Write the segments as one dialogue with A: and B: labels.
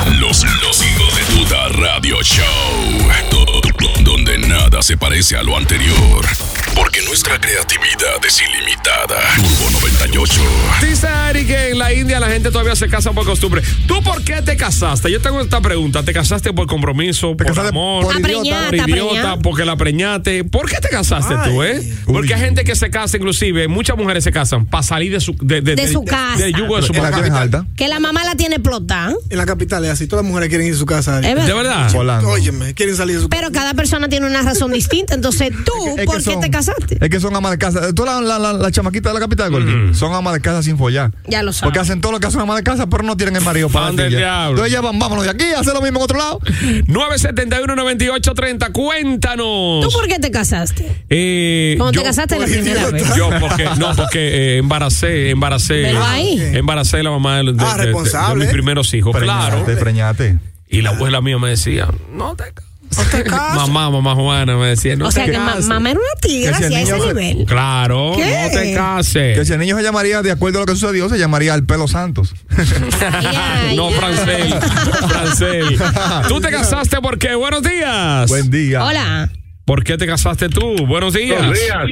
A: Los hijos de tuta radio show. Donde nada se parece a lo anterior. Porque nuestra creatividad es ilimitada. Turbo 98.
B: Dice Ari que en la India la gente todavía se casa por costumbre. ¿Tú por qué te casaste? Yo tengo esta pregunta. ¿Te casaste por compromiso, por amor,
C: por
B: idiota, porque la preñaste? ¿Por qué te casaste tú, Porque hay gente que se casa, inclusive, muchas mujeres se casan para salir de su
C: casa.
B: Del yugo de su
D: mamá.
C: Que la mamá la tiene explotada.
E: En la capital es así. Todas las mujeres quieren ir a su casa.
B: ¿De verdad?
E: Óyeme, quieren salir de su casa.
C: Pero cada persona tiene una razón distinta. Entonces, ¿tú por qué te casaste?
D: Es que son amas de casa. Todas la chamaquita de la capital, Gordy, son amas de casa sin follar.
C: Ya lo sabes.
D: Porque hacen todo lo que hacen amas de casa, pero no tienen el marido para
B: el diablo.
D: Entonces ya vámonos de aquí a hacer lo mismo en otro lado.
B: 971-9830, cuéntanos.
C: ¿Tú por qué te casaste? Cuando te casaste la primera vez.
B: Yo, porque embaracé la mamá de mis primeros hijos.
D: Preñate.
B: Y la abuela mía me decía, no te cases. Mamá Juana me decía, no te cases.
C: O sea, que mamá era una tigra hacia ese nivel.
B: Claro,
C: ¿qué?
B: No te cases.
D: Que si el niño se llamaría, de acuerdo a lo que sucedió, se llamaría el Pelo Santos.
B: No, Francel. Tú te casaste porque, buenos días.
D: Buen día.
C: Hola.
B: ¿Por qué te casaste tú? Buenos días.
F: Buenos días.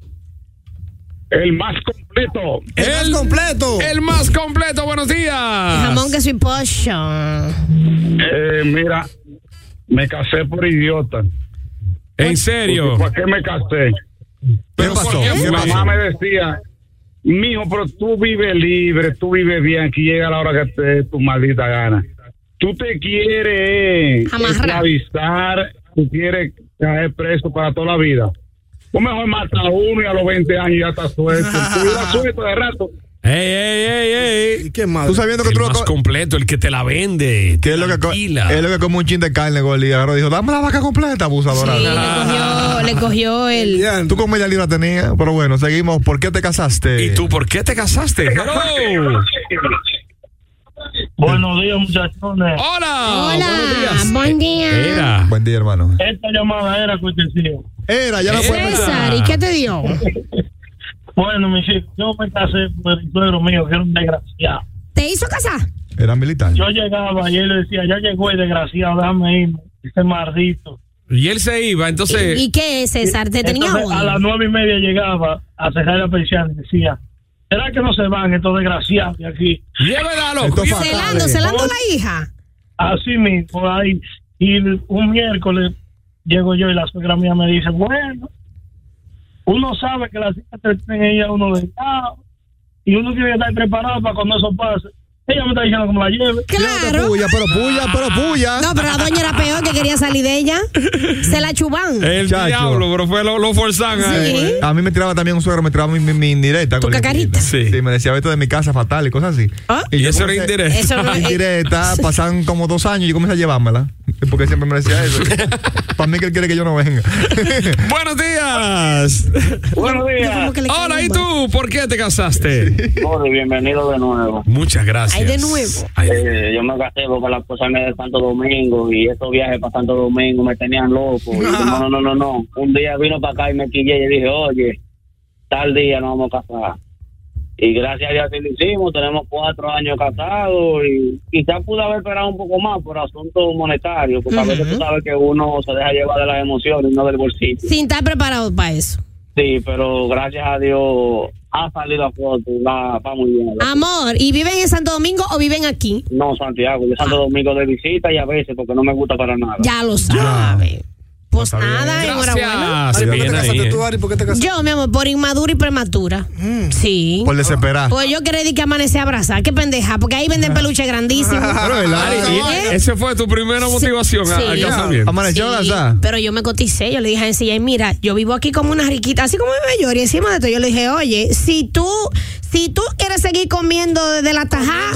F: El más completo.
B: El más completo, buenos días.
C: El jamón, queso y pollo.
F: Mira, me casé por idiota.
B: ¿En serio?
F: ¿Por qué me casé?
D: ¿Qué pasó?
F: Mi mamá me decía, mijo, pero tú vives libre, tú vives bien, aquí llega la hora que te dé tu maldita gana. Tú te quieres esclavizar, tú quieres caer preso para toda la vida. Tú mejor mata a uno y a los 20 años ya estás suelto. Tú ibas suelto de rato.
B: ¡Ey!
E: ¿Qué más?
D: Tú sabiendo que
B: el
D: tú
B: más completo, el que te la vende.
D: Que es lo que come un chin de carne, Gordy. Ahora dijo, dame la vaca completa, abusadora.
C: Sí, le cogió el...
D: Tú con media libra tenías, pero bueno, seguimos. ¿Por qué te casaste?
B: ¿Y tú por qué te casaste? ¡Hello!
G: Buenos días, muchachones.
B: Hola.
C: Buenos días. Buen día.
D: Buen día, hermano.
G: Esta llamada era cortesía.
D: Ya no puedo
C: César, ¿y qué te dio?
G: Bueno, mi hijo, yo me casé por el suegro mío, que era un desgraciado.
C: ¿Te hizo casar?
D: Era militar.
G: Yo llegaba y él le decía, ya llegó el desgraciado, déjame irme, ese maldito.
B: Y él se iba, entonces...
C: ¿Y qué es, César? ¿Te tenía odio?
G: A las 9:30 llegaba a cerrar la persiana y decía, ¿será que no se van estos desgraciados de aquí?
B: Llévenlo.
C: Celando a la hija.
G: Así mismo, ahí. Y un miércoles llego yo y la suegra mía me dice, bueno, uno sabe que las hijas te tienen ella uno de lado y uno tiene que estar preparado para cuando eso pase. Ella me está diciendo cómo la lleve.
C: Claro.
D: Pero puya.
C: No, pero la doña era peor, que quería salir de ella. Se la chuban.
B: El diablo, pero fue lo forzan.
C: Sí.
D: A mí me tiraba también un suegro, me tiraba mi indirecta.
C: ¿Tu cacarita?
D: Sí, me decía, vete de mi casa fatal y cosas así.
B: Y eso era indirecta.
C: Eso no es
D: indirecta. Pasaron como 2 años y yo comencé a llevármela. Porque siempre me decía eso. Para mí que él quiere que yo no venga.
B: Buenos días.
G: Buenos días.
B: Hola, ¿y tú? ¿Por qué te casaste?
G: Hola, bienvenido de nuevo.
B: Muchas gracias.
C: Ay, de nuevo.
G: Yo me casé porque la esposa me de Santo Domingo y estos viajes para Santo Domingo me tenían loco. Y no. Un día vino para acá y me quillé y dije, oye, tal día nos vamos a casar. Y gracias a Dios así lo hicimos, tenemos 4 años casados y quizás pude haber esperado un poco más por asuntos monetarios, porque a veces tú sabes que uno se deja llevar de las emociones y no del bolsillo.
C: Sin estar preparado para eso.
G: Sí, pero gracias a Dios ha salido a flote, va muy bien.
C: Amor, ¿y viven en Santo Domingo o viven aquí?
G: No, Santiago, yo Santo Domingo de visita y a veces porque no me gusta para nada.
C: Ya lo sabe. Pues nada, enhorabuena.
E: ¿Por qué te casaste tú, Ari? ¿Por qué te casaste?
C: Yo, mi amor, por inmadura y prematura. Sí.
D: Por desesperar.
C: Pues yo quería que amanecer a abrazar. Qué pendeja, porque ahí venden peluche grandísimo.
B: Esa fue tu primera motivación al casamiento.
D: Amaneció a abrazar.
C: Pero yo me coticé, yo le dije a ella, mira, yo vivo aquí como una riquita, así como mi mayor, y encima de esto yo le dije, oye, si tú quieres seguir comiendo de la tajá,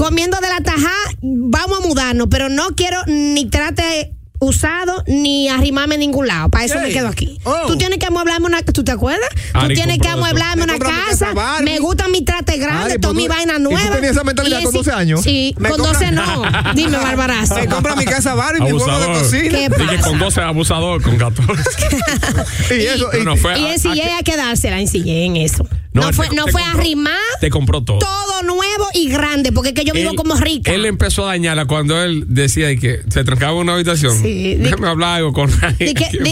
C: vamos a mudarnos, pero no quiero ni trate usado ni arrimarme en ningún lado. Para eso me quedo aquí. Tú tienes que amueblarme ¿tú te acuerdas? Tú tienes que amueblarme una casa. Me gusta mi trate grande, toda mi vaina nueva.
D: ¿Y tú tenías esa mentalidad con 12 años?
C: Sí, con 12 no. Dime, Barbarazo.
E: Me compra mi casa Barbie, mi huevo de cocina.
C: ¿Qué pasa?
B: Dije con 12 abusador, con 14.
D: Y eso.
C: Y ensillé a quedársela, ensillé en eso. No fue arrimar.
B: Te compró todo.
C: Todo nuevo y grande, porque es que yo vivo como rica.
B: Él empezó a dañarla cuando él decía que se trancaba en una habitación.
C: Sí.
B: Déjame hablar algo con
C: él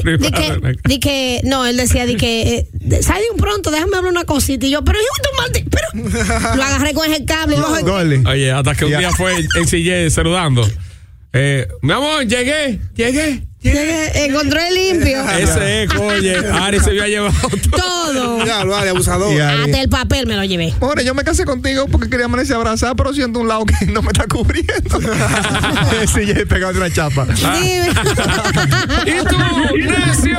C: decía sal de un pronto, déjame hablar una cosita. Y yo, pero lo agarré con el cable.
B: Oye, hasta que un día fue en silla saludando. Mi amor, llegué.
C: Encontré limpio.
B: Ese es, oye, Ari se había llevado
C: todo.
E: Ya, vale, abusador.
C: Hasta el papel me lo llevé.
D: Ahora, yo me casé contigo porque quería amanecer abrazar, pero siento un lado que no me está cubriendo. Sí, ya he pegado de una chapa.
B: ¿Y tú, necio?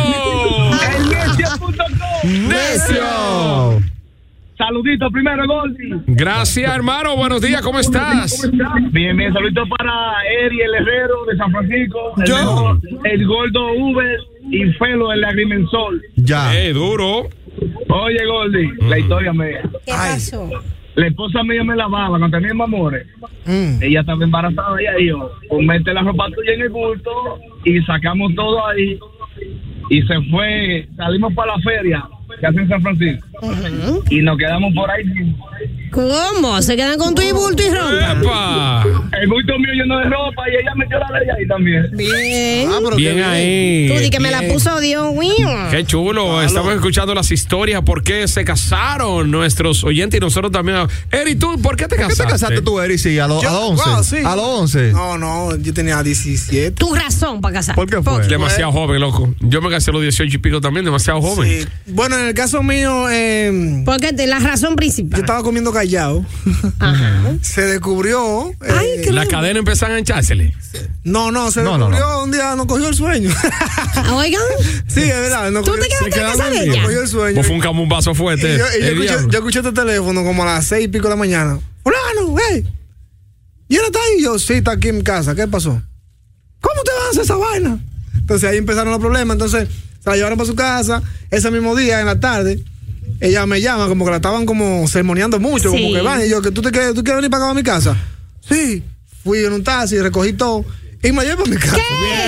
F: El necio.com.
B: ¡Necio!
F: Saludito primero, Goldi.
B: Gracias, hermano. Buenos días, ¿cómo estás?
F: Bien, saludito para Eri, el herrero de San Francisco. El gordo Uber y Felo, el agrimensor.
D: Ya.
B: Duro.
F: Oye, Goldi, la historia mía.
C: ¿Qué pasó?
F: La esposa mía me lavaba cuando teníamos amores. Ella estaba embarazada y ahí yo, pues mete la ropa tuya en el bulto y sacamos todo ahí. Y se fue, salimos para la feria que hace en San Francisco. Y nos quedamos por ahí.
C: ¿Cómo? ¿Se quedan con tu bulto y ropa?
B: ¡Epa!
F: El bulto mío lleno de ropa y ella metió la de ella ahí también.
C: Bien.
B: Bien ahí.
C: Tú di que me la puso Dios mío.
B: Qué chulo. Estamos escuchando las historias. ¿Por qué se casaron nuestros oyentes y nosotros también? Eri, ¿tú por qué te casaste?
D: ¿Por qué te casaste tú, Eri? Sí, a los 11.
E: Wow, sí.
D: A los 11.
E: No, yo tenía 17.
C: Tu razón para casarte.
D: ¿Por qué fue?
B: Demasiado joven, loco. Yo me casé a los 18 y pico también, demasiado joven.
E: Sí. Bueno, en el caso mío,
C: ¿por qué? La razón principal.
E: yo estaba comiendo callado.
C: Ajá.
E: Se descubrió.
B: La cadena empezó a enganchársele.
E: No, se descubrió. Un día nos cogió el sueño.
C: Oigan.
E: Sí, es verdad.
C: ¿Tú te quedaste en casa de ella?
E: Nos cogió el sueño.
B: Vos fue un vaso fuerte.
E: Yo escuché este teléfono como a las 6 y pico de la mañana. Fulano, hey. ¿Y él está ahí? Yo, sí, está aquí en mi casa. ¿Qué pasó? ¿Cómo te vas a hacer esa vaina? Entonces ahí empezaron los problemas. Entonces se la llevaron para su casa. Ese mismo día, en la tarde, ella me llama como que la estaban como sermoneando mucho. Sí. Como que van. Y yo, ¿tú quieres venir para acá a mi casa? Sí. Fui en un taxi, recogí todo y me llevé para mi casa.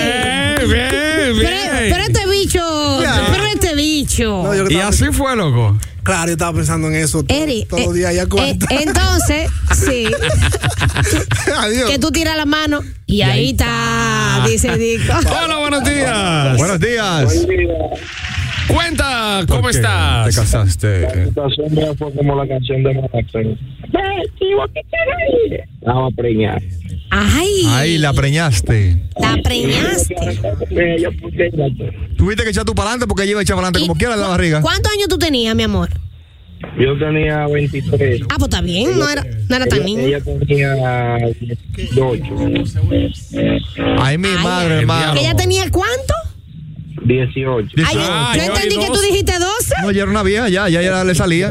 B: Bien.
C: Pero este bicho.
B: No, y así fue, loco.
E: Claro, yo estaba pensando en eso todos los días.
C: Entonces, sí.
E: Adiós.
C: Que tú tiras la mano y ahí está, dice Dico.
B: Hola, buenos días.
D: Buenos días.
B: Cuenta, ¿cómo estás?
D: Te casaste.
G: La situación mía fue como la canción de Manaxen. Estaba preñada.
C: Ay,
D: la preñaste.
C: La preñaste.
D: Tuviste que echar tú para adelante porque ella iba a echar para adelante como quiera en la barriga.
C: ¿Cuántos años tú tenías, mi amor?
G: Yo tenía 23.
C: Ah, pues está bien, no era tan niño.
G: Ella tenía 18.
D: Ay, mi madre, hermano.
C: ¿Que ella tenía cuánto?
G: 18.
C: Ay, yo entendí que tú dijiste 12.
D: No, ya era una vieja, ya le salía.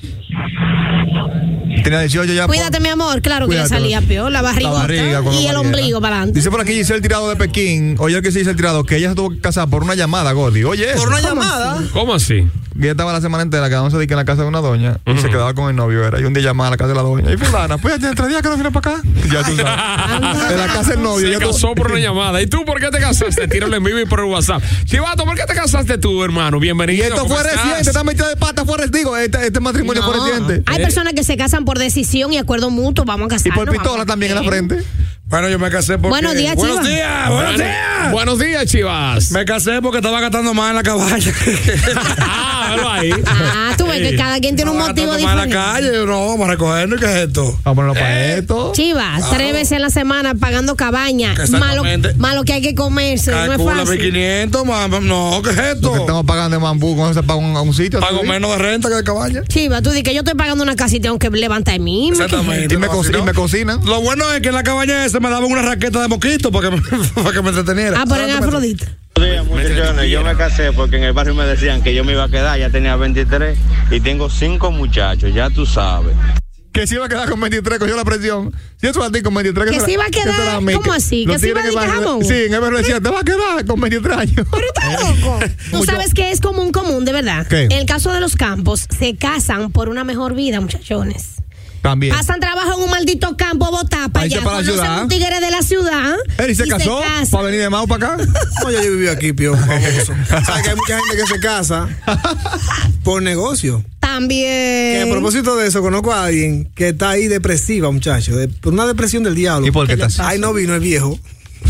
D: Tenía 18 ya.
C: Cuídate, mi amor, claro. Cuídate. Que le salía peor, la barriga y el ombligo para adelante.
D: Dice por aquí Giselle Tirado de Pekín, oye el que se dice el Tirado, que ella se tuvo que casar por una llamada, Gordy. Oye,
E: ¿por una llamada?
B: ¿Cómo así?
D: Y ella estaba la semana entera quedándose en la casa de una doña y se quedaba con el novio, era. Y un día llamaba a la casa de la doña. Y fulana, pues ya tiene 3 días que no viene para acá. Ya tú sabes. En la casa del novio.
B: Se casó por una llamada. ¿Y tú por qué te casaste? Tíralo en vivo y por el WhatsApp. Chivato, ¿por qué te casaste tú, hermano? Bienvenido.
D: Y esto fue reciente, esta metida de pata fue reciente. Este matrimonio fue reciente.
C: Hay personas que se casan por decisión y acuerdo mutuo. Vamos a casarnos.
D: Y por pistola también en la frente.
E: Bueno, yo me casé porque...
C: Buenos días, Chivas.
B: Buenos días, Chivas.
E: Me casé porque estaba gastando más en la cabaña.
B: Velo ahí.
C: Tú ves que cada quien tiene un motivo diferente.
E: Más en la calle, no, vamos a recogerlo. ¿Qué es esto?
D: Vamos a ponerlo para esto.
C: Chivas, 3 veces en la semana pagando cabaña. Malo que hay que comerse.
E: Calcula,
C: no es fácil.
E: 500, no, ¿qué es esto?
D: Lo que estamos pagando de Mambú cuando se paga a un sitio.
E: Pago menos de renta que de cabaña.
C: Chivas, tú dices que yo estoy pagando una casita y tengo que levantar a mí.
E: Exactamente.
D: Y me cocinan.
E: Lo bueno es que en la cabaña esa me daban una raqueta de mosquito para que me entreteniera.
C: Por en Afrodita.
G: Muchachones, yo me casé porque en el barrio me decían que yo me iba a quedar, ya tenía 23 y tengo 5 muchachos, ya tú sabes.
D: Que se iba a quedar con 23, cogió la presión. Si eso a ti con 23.
C: Que se iba a quedar, ¿cómo así? Que se iba a dedicar jamón.
D: Sí, en el barrio decía, te vas a quedar con 23 años.
C: Pero está loco. Tú sabes que es común, de verdad.
D: ¿Qué?
C: En el caso de los campos, se casan por una mejor vida, muchachones.
D: También.
C: Pasan trabajo en un maldito campo, botar para allá.
D: Para la ciudad.
C: Un tigre de la ciudad.
D: Él se casó para venir de Mau para acá.
E: No, yo viví aquí, pío, famoso. ¿Sabes que hay mucha gente que se casa por negocio?
C: También.
E: Que a propósito de eso, conozco a alguien que está ahí depresiva, muchacho. Por una depresión del diablo.
D: ¿Y por qué estás?
E: Ay, no vino el viejo.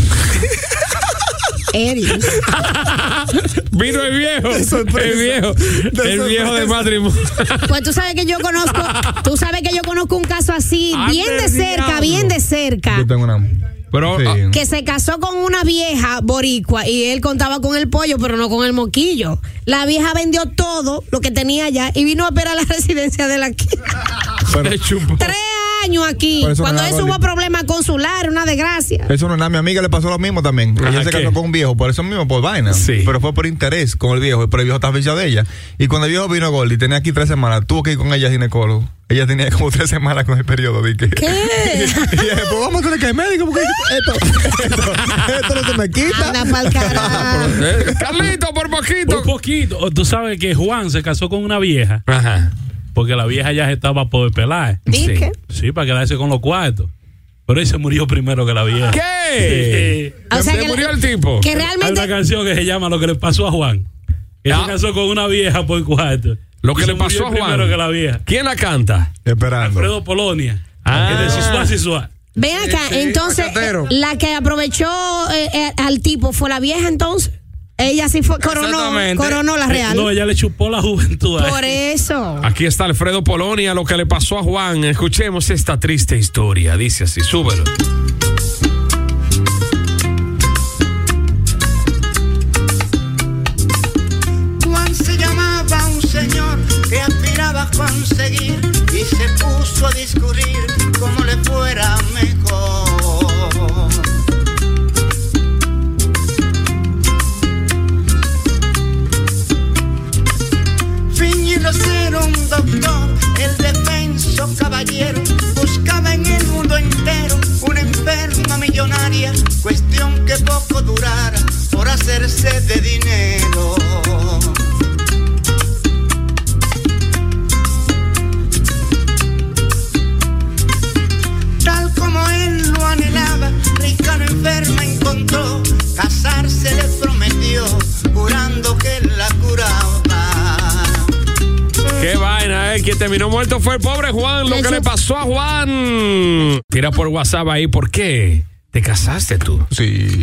B: Vino el viejo. El viejo de matrimonio.
C: Pues tú sabes que yo conozco un caso así, bien de cerca.
D: Yo tengo una.
B: Pero,
D: sí.
C: Que se casó con una vieja boricua y él contaba con el pollo, pero no con el moquillo. La vieja vendió todo lo que tenía allá y vino a esperar a la residencia de él aquí. 3 años aquí. Cuando eso hubo problemas consulares, una desgracia.
D: Eso no es nada. Mi amiga le pasó lo mismo también. Ella se casó con un viejo, por eso mismo, por vaina.
B: Sí.
D: Pero fue por interés con el viejo. Pero el viejo estaba fichado de ella. Y cuando el viejo vino a Goldie, tenía aquí 3 semanas, tuvo que ir con ella al ginecólogo. Ella tenía como 3 semanas con el periodo.
C: ¿Qué?
D: Y dije, pues vamos a tener que ir al médico porque esto no se me quita.
C: Anda pa'l carajo.
B: Carlito, por poquito.
H: Por poquito. Tú sabes que Juan se casó con una vieja.
B: Ajá.
H: Porque la vieja ya estaba por pelar.
C: ¿Dije?
H: Sí, para quedarse con los cuartos. Pero él se murió primero que la vieja.
B: ¿Qué?
C: O sea,
B: ¿Se murió el tipo?
C: Que
H: Hay
C: realmente.
H: una canción que se llama Lo que le pasó a Juan. Que se casó con una vieja por cuarto.
B: Lo que le pasó a Juan.
H: Primero que la vieja.
B: ¿Quién la canta?
D: Esperando.
H: Alfredo Polonia.
B: Ah.
H: Que de Sisua.
C: Ven acá, entonces, la que aprovechó al tipo fue la vieja, entonces. Ella sí fue, coronó la real.
H: No, ella le chupó la juventud.
C: Por eso.
B: Aquí está Alfredo Polonia, lo que le pasó a Juan. Escuchemos esta triste historia. Dice así, súbelo.
I: Juan se llamaba un señor que aspiraba a conseguir y se puso a discurrir cómo le fuera mejor. Fingiendo ser un doctor, el defenso caballero buscaba en el mundo entero una enferma millonaria, cuestión que poco durara por hacerse de dinero. Tal como él lo anhelaba, rica no enferma encontró, casarse le prometió, jurando que la curaba.
B: Qué vaina, quien terminó muerto fue el pobre Juan. Lo que le pasó a Juan. Tira por WhatsApp ahí, ¿por qué te casaste tú?
D: Sí.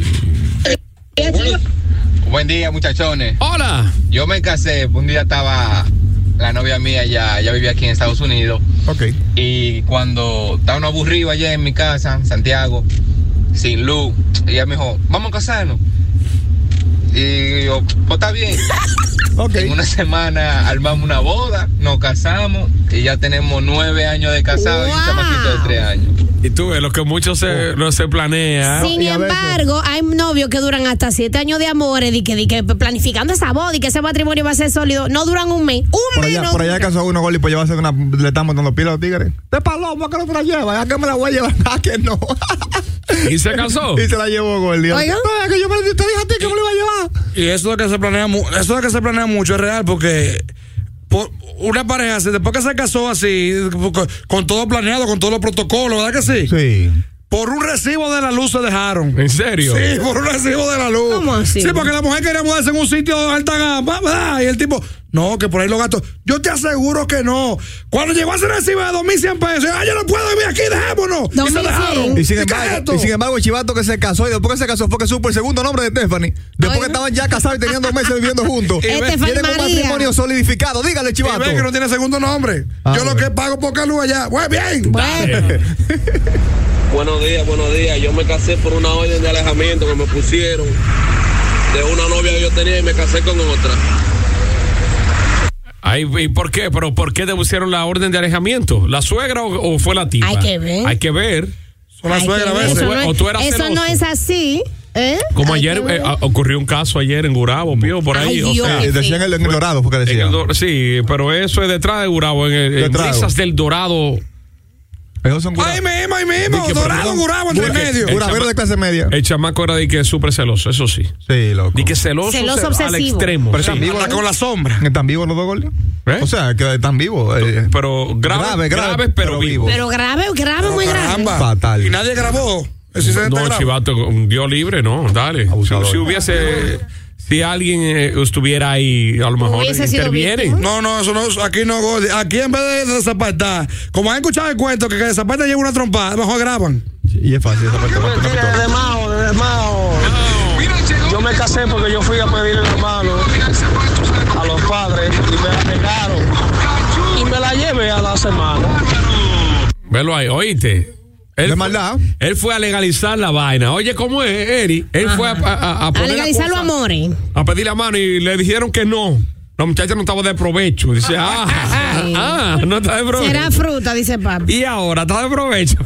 J: Buen día, muchachones.
B: Hola.
J: Yo me casé, un día estaba la novia mía, ya vivía aquí en Estados Unidos.
D: Ok.
J: Y cuando estaba uno aburrido allá en mi casa, en Santiago, sin luz, ella me dijo, vamos a casarnos. Y yo, pues está bien.
D: Okay.
J: En una semana armamos una boda, nos casamos y ya tenemos 9 años de casados. Wow. Y un chamaquito de 3 años.
B: Y tú ves, lo que muchos no se planea.
C: Sin embargo, hay novios que duran hasta 7 años de amores y que planificando esa boda y que ese matrimonio va a ser sólido. No duran un mes.
D: Por allá casó uno, Goli, pues llevarse le estamos dando pila a los tigres. Te paloma, que no te la llevas. ¿A qué me la voy a llevar? ¿A que no?
B: ¿Y se casó?
D: Y se la llevó Goli.
C: Oiga.
D: Que yo te dije a ti que me lo iba a llevar.
E: Y eso de que se planea mucho es real porque una pareja, después que se casó así, con todo planeado, con todos los protocolos, ¿verdad que sí?
D: Sí.
E: Por un recibo de la luz se dejaron.
B: ¿En serio?
E: Sí, por un recibo de la luz.
C: ¿Cómo así?
E: Sí, porque la mujer quería mudarse en un sitio de alta gama, ¿verdad? Y el tipo, no, que por ahí los gastos. Yo te aseguro que no. Cuando llegó ese recibo de 2,100 pesos, yo no puedo vivir aquí, dejémonos. Y se dejaron.
D: Y sin embargo, el chivato que se casó, y después que se casó fue que supo el segundo nombre de Stephanie. Después que estaban ya casados y tenían 2 meses viviendo juntos.
C: Tienen
D: un matrimonio solidificado. Dígale, chivato.
E: Y ve que no tiene segundo nombre. Yo lo que pago por luz allá. Pues bien.
C: Bueno.
K: Buenos días. Yo me casé por una orden de alejamiento que me pusieron de una novia que yo tenía y me casé con otra.
B: Ay, ¿y por qué? ¿Pero por qué te pusieron la orden de alejamiento? ¿La suegra o fue la tipa?
C: Hay que ver.
B: Hay que ver.
E: Son las suegras a veces.
B: O tú eras
C: eso
B: celoso.
C: no es así.
B: Como ayer ocurrió un caso ayer en Gurabo, Pío, por ahí.
C: Ay, Dios,
D: decían en el Dorado, porque decían.
B: Sí, pero eso es detrás de Gurabo, en Brisas del Dorado.
D: Esos son
E: Ahí mismo, Dorado, Gurabo, entre medio.
D: Guravero de clase media.
B: El chamaco era de que es súper celoso, eso sí.
D: Sí, loco.
B: De que celoso
C: obsesivo.
B: al extremo.
D: Pero
B: sí.
D: están vivos
E: con la sombra.
D: ¿Están vivos los dos, Goli? O sea, que están vivos.
B: Pero graves, pero vivos.
C: Pero grave, muy grave.
D: Fatal.
E: Y nadie grabó.
B: No, Chivato, dio libre, no, dale. Si hubiese... Si alguien estuviera ahí, a lo mejor intervienen.
E: No, eso no, aquí no, Gordy. Aquí en vez de desapartar, como han escuchado el cuento que desaparta lleva una trompada, mejor graban.
D: Y es fácil desapartar.
L: Desde Mao. Yo me casé porque yo fui a pedirle la mano a los padres y me la negaron. Y me la llevé a la semana.
B: Velo ahí, oíste.
D: ¿De maldad?
B: Él fue a legalizar la vaina. Oye, ¿cómo es, Eri? Él fue a
C: legalizar los amores.
B: A pedir la mano y le dijeron que no. La muchacha no estaba de provecho. Dice, no está de provecho.
C: Será fruta, dice papi.
B: Y ahora está de provecho.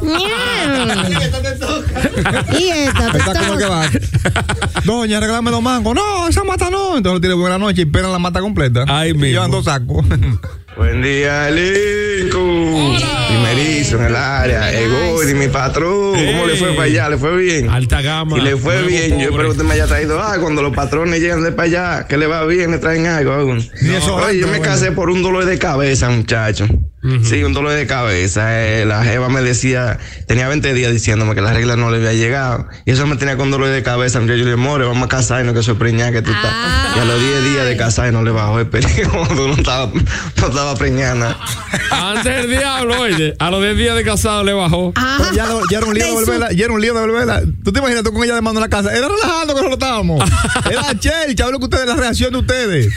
C: Y esta
D: como que va. Doña, regálame 2 mangos. No, esa mata no. Entonces lo tiene buena noche y esperan la mata completa.
B: Ay, mismo.
D: Llevan 2 sacos.
L: Buen día, Lincoln. Primerizo en el área. El Gordy, mi patrón. ¿Cómo le fue para allá? ¿Le fue bien?
B: Alta gama.
L: Y le fue bien. Yo espero que usted me haya traído algo. Cuando los patrones llegan de para allá, que le va bien, le traen algo. Oye, yo me casé por un dolor de cabeza, muchacho. Sí, un dolor de cabeza. La jeva me decía, tenía 20 días diciéndome que la regla no le había llegado. Y eso me tenía con dolor de cabeza. Yo le dije, more, vamos a casarnos, que soy preñada que tú estás. Y a los 10 días de casar no le bajó el peligro. No estaba preñada.
B: Antes del diablo, oye, a los 10 días de casado le bajó.
D: Ya era un lío de volverla. Ya era un lío de volverla. ¿Tú te imaginas tú con ella demandando en la casa? Era relajando que nosotros estábamos. Era chelcha, hablo que ustedes, la reacción de ustedes.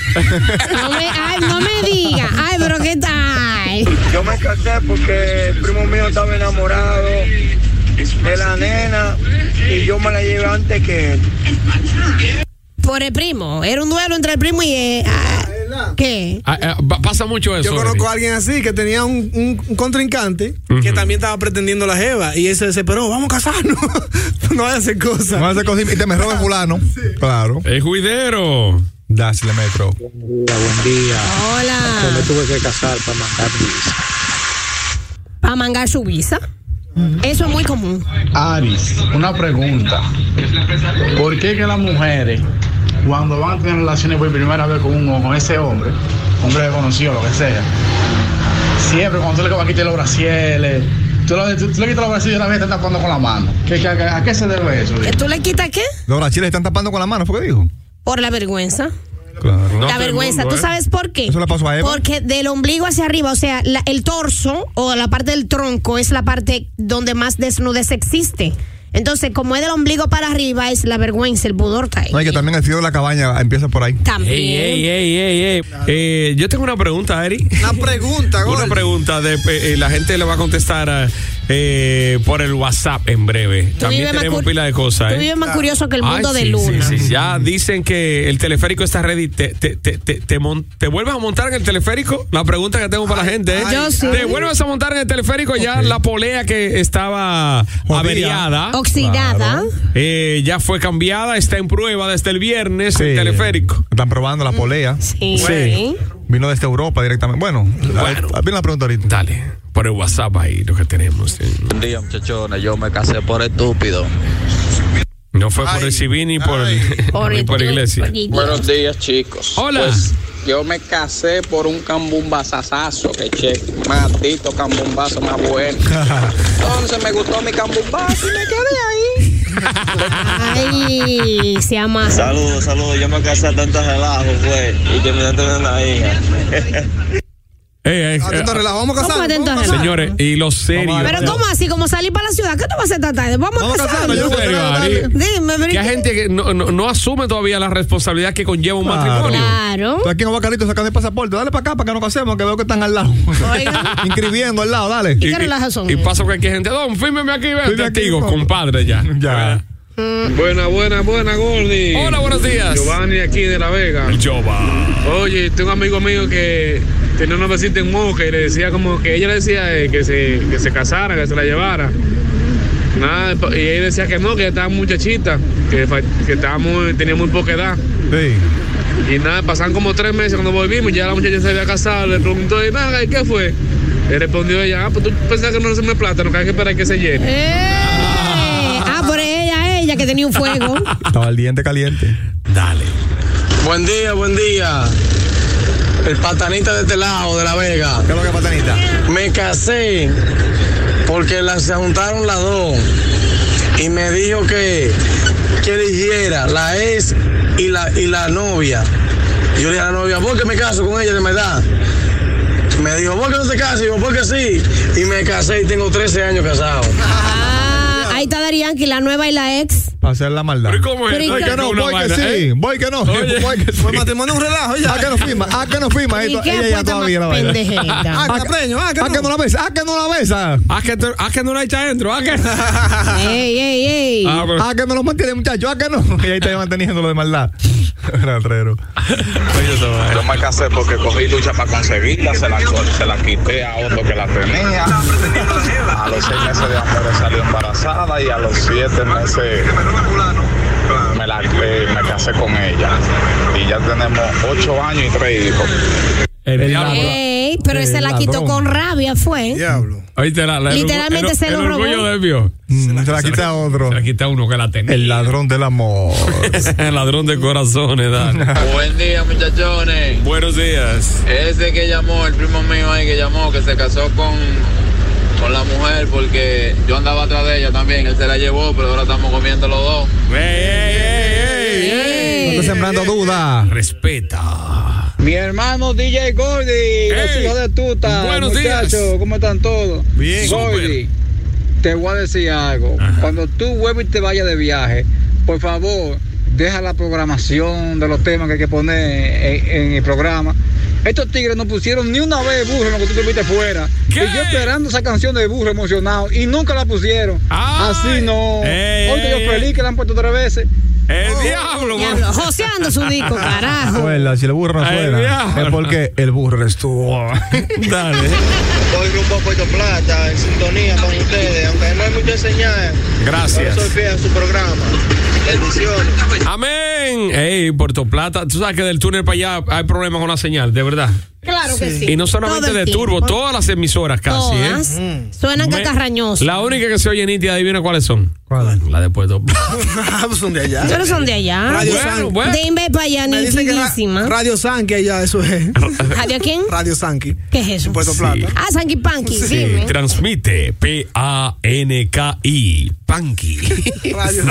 C: No me diga. Ay, pero ¿qué tal?
L: Yo me casé porque el primo mío estaba enamorado de la nena y yo me la llevé antes que él.
C: Por el primo. Era un duelo entre el primo y ¿qué?
B: Pasa mucho eso.
E: Yo conozco a alguien así que tenía un contrincante que también estaba pretendiendo la jeva y él se desesperó, vamos a casarnos. No vaya a hacer cosas.
D: No vaya a hacer cosas y te me roba fulano. Sí. Claro.
B: El juidero.
D: Dásle metro.
L: Buen día.
C: Hola.
L: Yo me tuve que casar para mangar mi visa.
C: ¿Para mangar su visa? Eso es muy común.
M: Aris, una pregunta. ¿Por qué que las mujeres, cuando van a tener relaciones por primera vez con ese hombre desconocido, lo que sea, siempre cuando tú le vas a quitar los brasieles, tú le quitas los brasieles y la vez te están tapando con la mano? ¿A qué se debe eso?
C: ¿Tú le quitas qué?
D: Los brasieles están tapando con la mano, ¿fue que dijo?
C: Por la vergüenza.
D: Claro.
C: La vergüenza. ¿Tú sabes por qué?
D: Eso le pasó a Eva.
C: Porque del ombligo hacia arriba, o sea, el torso o la parte del tronco es la parte donde más desnudez existe. Entonces, como es del ombligo para arriba, es la vergüenza, el pudor está ahí.
D: No, y que también el frío de la cabaña empieza por ahí.
C: También.
B: Yo tengo una pregunta, Eri.
E: Una pregunta,
B: Una pregunta. La gente le va a contestar por el WhatsApp en breve. También tenemos pila de cosas.
C: Tú vives más curioso que el mundo de Luna.
B: Sí. Ya dicen que el teleférico está ready. ¿Te vuelves a montar en el teleférico? La pregunta que tengo para la gente es:
C: yo sí.
B: ¿te vuelves a montar en el teleférico? Ya la polea que estaba averiada,
C: oxidada,
B: ya fue cambiada, está en prueba desde el viernes el teleférico.
D: Están probando la polea.
C: Sí.
D: Vino desde Europa directamente. Bueno, viene la pregunta ahorita.
B: Dale, por el WhatsApp ahí lo que tenemos.
N: Buen día, muchachones. Yo me casé por estúpido.
B: No fue por el civil ni por la iglesia.
N: Buenos días, chicos.
B: Hola.
N: Pues, yo me casé por un cambumbazazazo que maldito cambumbazo más bueno. Entonces me gustó mi cambumbazo y me quedé ahí.
C: Ay, se ama.
L: Saludos. Yo me casé a tantos relajos, y que me den una hija.
E: Atento relajo, vamos a casar.
B: Señores, y los serios.
C: Pero ¿cómo así? ¿Como salir para la ciudad? ¿Qué tú vas a hacer esta tarde? Vamos a casarnos.
B: Dime, que hay gente que no asume todavía la responsabilidad que conlleva un matrimonio.
C: Claro.
D: Tú aquí en Bacalito sacando el pasaporte. Dale para acá para que nos casemos, que veo que están al lado. Inscribiendo al lado, dale.
C: ¿Y qué relajas son?
B: Y pasa que hay gente, fírmeme aquí, ven, testigo, compadre, ya.
K: Buena, Gordy.
B: Hola, buenos días.
K: Giovanni aquí de La Vega. Oye, tengo un amigo mío que tenía una novecita en Moca y le decía como que ella le decía que se casara, que se la llevara. Nada, y ella decía que no, que estaba muchachita, que tenía muy poca edad.
D: Sí.
K: Y nada, pasaron como 3 meses cuando volvimos, ya la muchacha se había casado, le preguntó, ¿y qué fue? Le respondió ella, pues tú pensás que no se me plata, no hay que esperar que se llene.
C: Por ella que tenía un fuego.
D: Estaba el diente caliente.
B: Dale.
L: Buen día.
O: El patanita de este lado, de La Vega.
D: ¿Qué es lo que es patanita?
O: Me casé porque se juntaron las dos y me dijo que eligiera la ex y la novia. Yo le dije a la novia, ¿por qué me caso con ella de mi edad? Me dijo, ¿por qué no te casas? Y yo, ¿por qué sí? Y me casé y tengo 13 años casado.
C: Ahí está Darianki, la nueva y la ex.
D: Para hacer la maldad.
B: ¿Pero cómo es?
D: Voy que no, voy que sí. Voy que no. Voy que sí.
E: Pues matrimonio es un relajo ya.
D: ¿A qué no firma? Ella ya todavía la baila. ¿A que no la besa? ¿A que no la besa?
B: ¿A que no la echa adentro? ¿A que?
C: ¡Ey!
D: ¿A que no lo mantiene, muchacho? ¿A que no? Y ahí está manteniendo lo de maldad. Ratrero.
P: Yo me casé porque cogí lucha para conseguirla, se la quité a otro que la tenía. A los 6 meses de amor salió embarazada y a los 7 meses me casé con ella. Y ya tenemos 8 años y 3 hijos.
C: Ey, pero ese la quitó con rabia, fue.
E: Diablo.
C: Literalmente se lo robó.
D: Se la quita a otro.
B: Se la quita a uno que la tenía.
D: El ladrón del amor.
B: El ladrón de corazones, dale.
J: Buen día, muchachones.
B: Buenos días.
J: Ese que llamó, el primo mío ahí que llamó, que se casó con la mujer porque yo andaba atrás de ella también. Él se la llevó, pero ahora estamos comiendo los dos.
D: No estoy sembrando duda.
B: Respeta.
Q: Mi hermano DJ Gordy, los hijos de tuta.
B: Buenos
Q: muchachos,
B: días.
Q: ¿cómo están todos?
B: Bien.
Q: Gordy, te voy a decir algo. Ajá. Cuando tú vuelvas y te vayas de viaje, por favor, deja la programación de los temas que hay que poner en el programa. Estos tigres no pusieron ni una vez burro en lo que tú te viste fuera. ¿Qué? Y yo esperando esa canción de burro emocionado y nunca la pusieron. Ay. Así no. Hoy te yo feliz que la han puesto 3 veces.
B: El diablo,
C: joseando su disco, carajo.
D: Suela, si el burro no suena, es porque el burro eres tú.
B: Dale.
R: Hoy Grupo Puerto Plata, en sintonía con ustedes, aunque no hay mucho enseñar.
B: Gracias.
R: Soy fiel a su programa. Bendiciones.
B: Amén. Ey, Puerto Plata, tú sabes que del túnel para allá hay problemas con la señal, de verdad.
C: Claro que sí.
B: Y no solamente de Turbo, todas las emisoras casi.
C: Todas. Suenan cacarrañosos.
B: La única que se oye nítida, adivina cuáles son.
D: ¿Cuál?
B: La de Puerto Plata.
E: Son de allá.
C: Pero son de allá.
E: Radio Sanqui.
C: De Inve para allá, nitidísima.
E: Radio Sanqui allá, eso es.
C: ¿Radio quién?
E: Radio Sanqui.
C: ¿Qué es eso?
E: En Puerto Plata.
C: Ah, Sanqui Panqui.
B: Sí, transmite P-A-N-K-I. Panqui.
E: Radio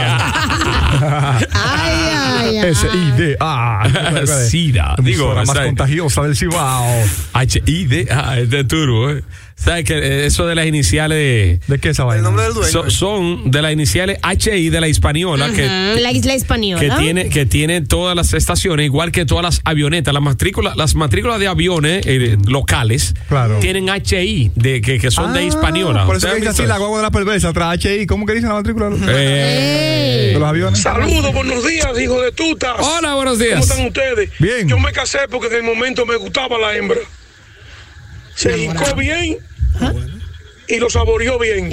C: Ay.
D: S-I-D-A.
B: Sida.
D: Digo, la más contagiosa del Cibao.
B: H-I-D-A. Es de Turbo, ¿Sabes que eso de las iniciales
D: ¿De qué esa vaina?
E: El nombre del dueño.
B: Son de las iniciales H-I de la Hispaniola.
C: La isla Hispaniola.
B: Que tiene todas las estaciones, igual que todas las avionetas. Las matrículas de aviones locales tienen H-I, que son de Hispaniola.
D: Por eso que dice así la guagua de la perversa, tras H-I. ¿Cómo que dice la matrícula? De los aviones.
S: Saludos, buenos días, hijo de tutas.
B: Hola, buenos días.
S: ¿Cómo están ustedes?
D: Bien.
S: Yo me casé porque en el momento me gustaba la hembra. Se hincó bien y lo saboreó bien.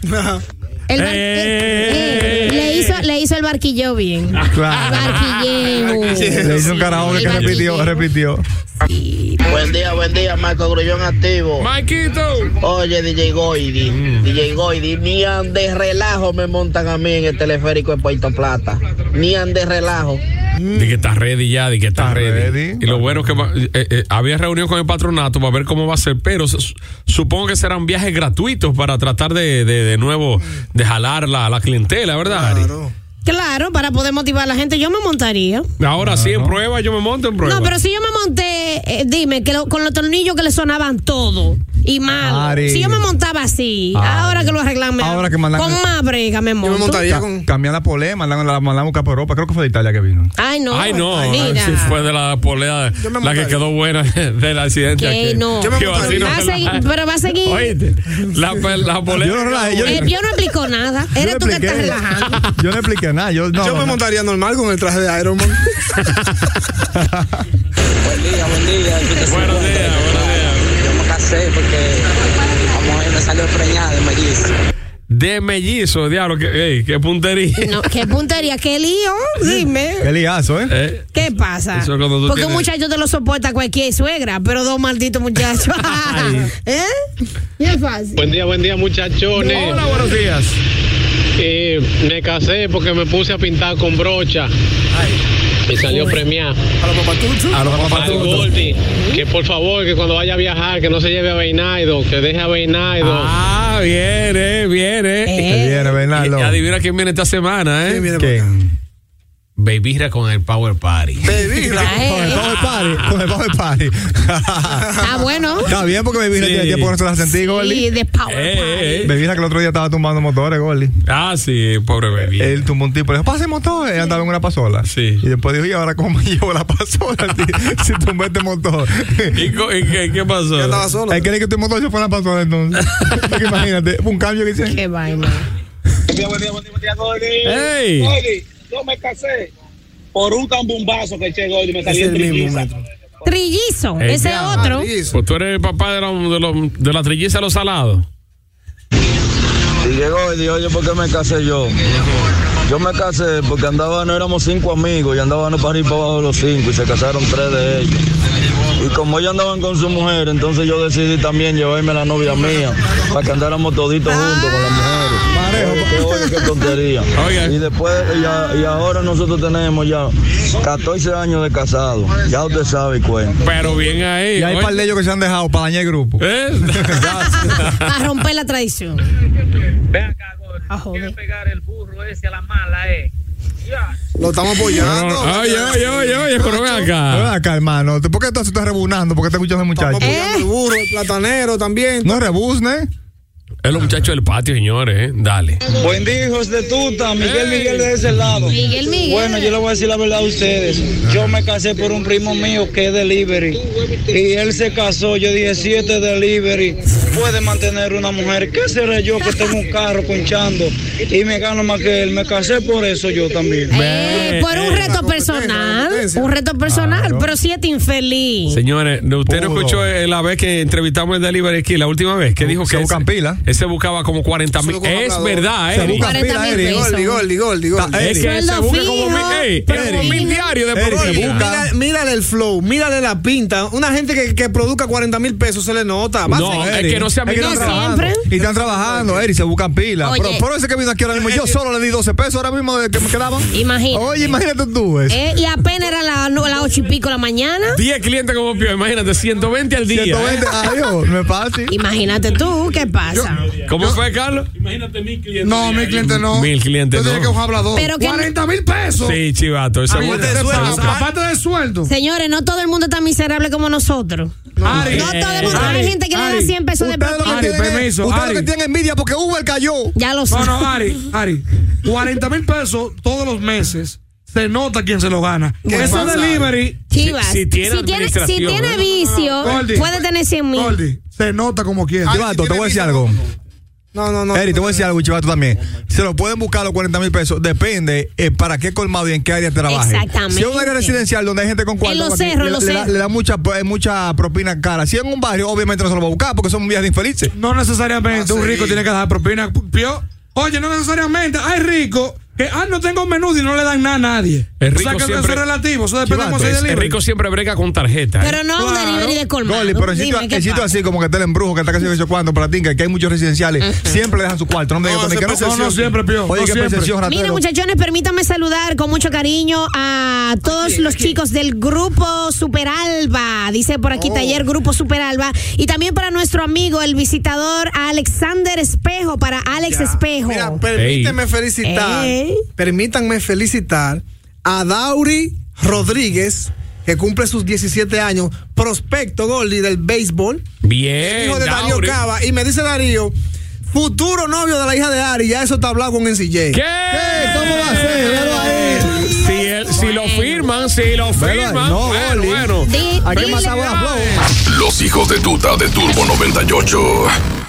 C: Le hizo el barquillo bien.
D: Claro.
C: Barquilleo.
D: Le hizo un karaoke que repitió.
C: Sí.
R: Buen día, Marco Grullón activo.
B: Maikito.
R: Oye, DJ Goidi, ni ande relajo me montan a mí en el teleférico de Puerto Plata. Ni ande relajo.
B: De que está ready ya, de que está ready. Y lo bueno es que había reunión con el patronato para ver cómo va a ser, pero supongo que serán viajes gratuitos para tratar de nuevo de jalar la clientela, ¿verdad, Ari?
C: Claro, para poder motivar a la gente, yo me montaría.
B: Ahora sí, en prueba, yo me monto en prueba.
C: No, pero si yo me monté, dime, que con los tornillos que le sonaban todo y mal. Si yo me montaba así, ahora que lo arreglan mejor,
D: ahora que mandan,
C: con más brega me monto.
E: Yo me montaría con...
D: Cambian la polea, mandan a buscar por Europa. Creo que fue de Italia que vino.
C: Ay, no.
B: Si fue de la polea, la que quedó buena del accidente.
C: Que no.
E: Yo me montaría.
C: Pero va a seguir.
B: Oíste, la polea.
C: Yo no explico nada. Eres tú que estás relajando.
D: Yo no expliqué nada. Yo
E: me montaría normal con el traje de Iron Man.
Q: Buen día.
B: Buenos días.
Q: Yo me casé porque la mujer me salió preñada de mellizo.
B: De mellizo, diablo, qué puntería.
C: No, qué puntería, qué lío, dime.
D: Qué liazo,
C: ¿Qué pasa? Porque un muchacho te lo soporta cualquier suegra, pero 2 malditos muchachos. Bien fácil.
K: Buen día, muchachones.
B: Hola, buenos días.
K: Me casé porque me puse a pintar con brocha. y salió premiado.
E: A los papatuchos.
K: A Gordy, que por favor, que cuando vaya a viajar, que no se lleve a Beinaido, que deje a Beinaido.
B: Ah, viene.
D: Viene, Bernardo.
B: Adivina quién viene esta semana, ¿eh?
D: ¿Quién?
B: Babyra con el Power Party.
E: Babyra
D: con el Power Party.
C: Ah, bueno.
D: Está bien porque Babyra tiene tiempo que no se la sentí, Gordy.
C: Sí, de Power Party.
D: Babyra que el otro día estaba tumbando motores, Gordy.
B: Ah, sí, pobre Babyra.
D: Él tumbó un tipo, le dijo, pase motor. Él andaba en una pasola.
B: Sí.
D: Y después dijo, ¿y ahora cómo me llevo la pasola si tumbé este motor?
B: ¿Y qué pasó?
E: Yo estaba solo.
D: Él quería que tu motor se fuera la pasola entonces. Imagínate, un cambio que hice.
C: Qué vaina.
N: Buen día, Gordy.
B: ¡Ey!
N: Gordy, yo me casé por un cambumbazo que eché Gordy y me salí en trilliza.
C: Trillizo, ese otro.
B: Pues tú eres el papá de la trilliza de los salados.
O: Y llegó y dijo, oye, ¿por qué me casé yo? Yo me casé porque éramos 5 amigos y andaban para arriba y para abajo los 5 y se casaron 3 de ellos. Y como ellos andaban con su mujer, entonces yo decidí también llevarme a la novia mía para que andáramos toditos juntos con las mujeres. Oye, qué tontería. Y después, y ahora nosotros tenemos ya 14 años de casados. Ya usted sabe, cuenta.
B: Pero bien ahí.
D: Y hay un par de ellos que se han dejado para dañar el grupo.
C: A romper la tradición.
N: Ven acá, Gordy. Quiere pegar el burro ese a la mala,
E: Lo estamos apoyando.
B: Oye, pero ven acá.
D: Ven acá, hermano. ¿Por qué tú estás rebunando? ¿Por qué te escuchas el muchacho?
E: Estamos apoyando el burro, el platanero también.
D: No rebuzne.
B: Es los muchachos del patio, señores, Dale.
O: Buen día, hijos de tuta. Miguel de ese lado.
C: Miguel.
O: Bueno, yo le voy a decir la verdad a ustedes. Yo me casé por un primo mío que es delivery. Y él se casó. Yo dije, si este delivery puede mantener una mujer, ¿qué seré yo que tengo un carro conchando y me gano más que él? Me casé por eso yo también.
C: Por un reto personal. Un reto personal, pero si es infeliz.
B: Señores, ¿usted no escuchó la vez que entrevistamos el delivery aquí, la última vez? Que dijo que
D: se buscan pila.
B: Él se buscaba como 40,000. Es verdad,
D: Se buscan pila, Eric.
E: Gordy.
B: Es que se busca como 1,000 diarios de propina.
E: Mírale el flow, mírale la pinta. Una gente que produzca 40,000 pesos se le nota.
B: No, es que no se ha
C: siempre.
D: Y están trabajando, Eric, se buscan pilas. Pero ese que vino aquí ahora mismo, yo solo le di 12 pesos ahora mismo de que me quedaban.
C: Imagínate.
D: Oye, imagínate tú eso.
C: Y apenas era las 8 y pico de la mañana.
B: 10 clientes como Pío, imagínate, 120 al día.
D: 120, adiós, no es fácil.
C: Imagínate tú, ¿qué pasa?
B: ¿Cómo fue, Carlos?
H: Imagínate 1,000 clientes.
E: No, 1,000 clientes no.
B: 1,000 clientes
E: yo
B: no.
E: Dije que un hablador.
C: 40,000
E: pesos.
B: Sí, chivato.
E: Aparte del sueldo.
C: Señores, no todo el mundo está miserable como nosotros. No todo el mundo. Hay gente que le da 100 pesos de propina.
D: Permiso. Ustedes lo que tienen envidia porque Uber cayó.
C: Ya lo sé.
E: No, Ari. 40,000 pesos todos los meses. Se nota quién se lo gana. Eso delivery.
C: Chivas.
B: Si tiene
C: vicio, puede tener 100,000.
E: Gordy, se nota como quiera.
D: Chivato, te voy a decir algo.
E: No.
D: Eric, te voy a decir algo, Chivato, también. Se lo pueden buscar los 40,000 pesos. Depende para qué colmado y en qué área trabaje.
C: Exactamente.
D: Si es un área residencial donde hay gente con cuarto,
C: en los cerros,
D: le da mucha propina cara. Si es en un barrio, obviamente no se lo va a buscar porque son viajes de infelices.
E: No necesariamente un rico tiene que dar propina. Oye, no necesariamente. Hay ricos que no tengo menú y no le dan nada a nadie.
B: El rico
E: que
B: siempre,
E: eso es relativo, eso depende de cómo se delivery.
B: El rico siempre brega con tarjeta.
C: Pero no un delivery de colmado.
D: Goli, pero en sitio así como que está el embrujo, que está casi no cuánto, para ti, que hay muchos residenciales, siempre le dejan su cuarto. No siempre, Pío. Oye, qué percepción, ratero.
C: Miren, muchachones, permítanme saludar con mucho cariño a todos los chicos del Grupo Superalba. Dice por aquí Taller Grupo Superalba. Y también para nuestro amigo, el visitador Alexander Espejo, para Alex Espejo.
E: Mira, permítanme felicitar a Dauri Rodríguez, que cumple sus 17 años, prospecto Gordy del béisbol.
B: Bien,
E: hijo de Darío Cava. Y me dice Darío, futuro novio de la hija de Ari, ya eso está hablado con NCJ.
B: ¿Qué?
D: ¿Cómo va a ser? Velo ahí.
B: Si lo firman.
D: No,
B: bueno.
D: Hay que matar a Flow.
A: Los hijos de tuta de Turbo 98.